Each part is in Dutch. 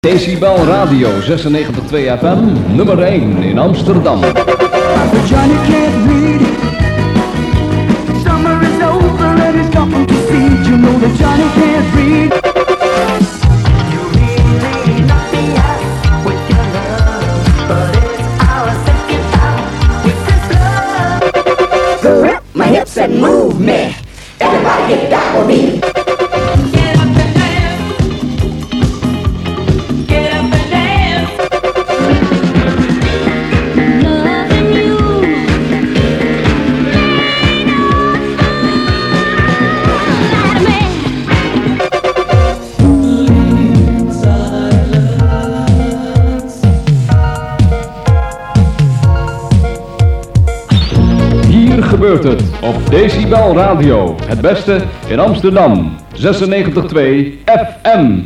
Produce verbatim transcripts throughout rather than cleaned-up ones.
Decibel Radio zesennegentig komma twee F M, nummer één in Amsterdam. Johnny can't read. Summer is over and he's nothing to see. You know that Johnny can't read. You really knock me out with your love, but it's our second time with this love. Grip my hips and move me. Everybody get down with me. Gebeurt het op Decibel Radio, het beste in Amsterdam, zesennegentig komma twee F M.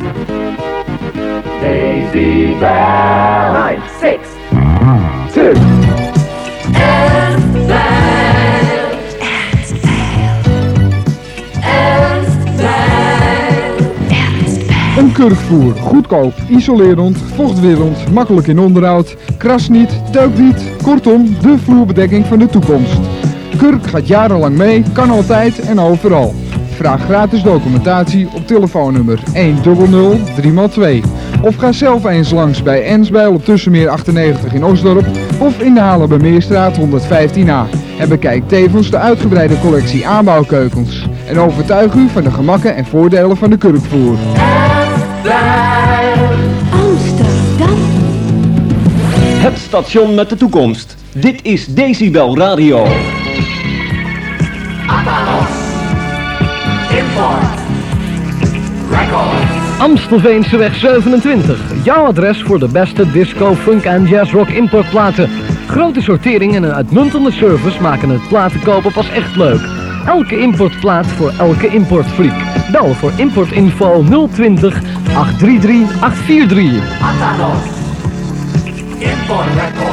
Decibel, nine, six, two, Een kurkvoer, goedkoop, isolerend, vochtwerend, makkelijk in onderhoud, krast niet, teukt niet, kortom, de vloerbedekking van de toekomst. Kurk gaat jarenlang mee, kan altijd en overal. Vraag gratis documentatie op telefoonnummer een nul nul drie maal twee. Of ga zelf eens langs bij Ensbijl op Tussenmeer achtennegentig in Osdorp of in de Haarlemmermeerstraat honderdvijftien A. En bekijk tevens de uitgebreide collectie aanbouwkeukens. En overtuig u van de gemakken en voordelen van de kurkvoer. Amsterdam. Het station met de toekomst. Dit is Decibel Radio. Amstelveenseweg zevenentwintig. Jouw adres voor de beste disco, funk en jazzrock importplaten. Grote sortering en een uitmuntende service maken het platen kopen pas echt leuk. Elke importplaat voor elke importfreak. Bel voor importinfo nul twintig acht drie drie acht vier drie. Atalos. Import record.